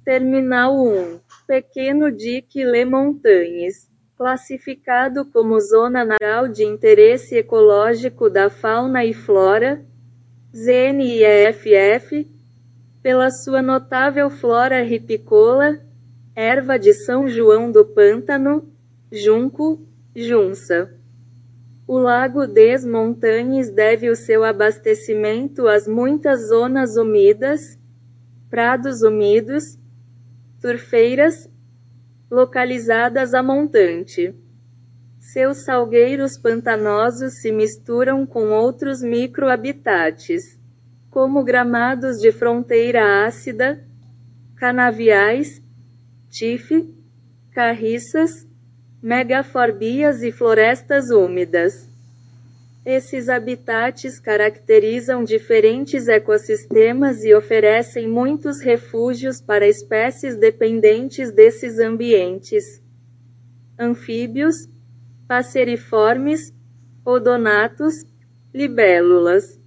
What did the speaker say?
Terminal 1. Pequeno dique Les Montagnes. Classificado como Zona Natural de Interesse Ecológico da Fauna e Flora, ZNIEFF, pela sua notável flora ripicola, erva de São João do Pântano, junco, junça. O Lago des Montagnes deve o seu abastecimento às muitas zonas úmidas, prados úmidos, turfeiras, localizadas a montante. Seus salgueiros pantanosos se misturam com outros microhabitats, como gramados de fronteira ácida, canaviais, tife, carriças, megaforbias e florestas úmidas. Esses habitats caracterizam diferentes ecossistemas e oferecem muitos refúgios para espécies dependentes desses ambientes. Anfíbios, passeriformes, odonatos, libélulas.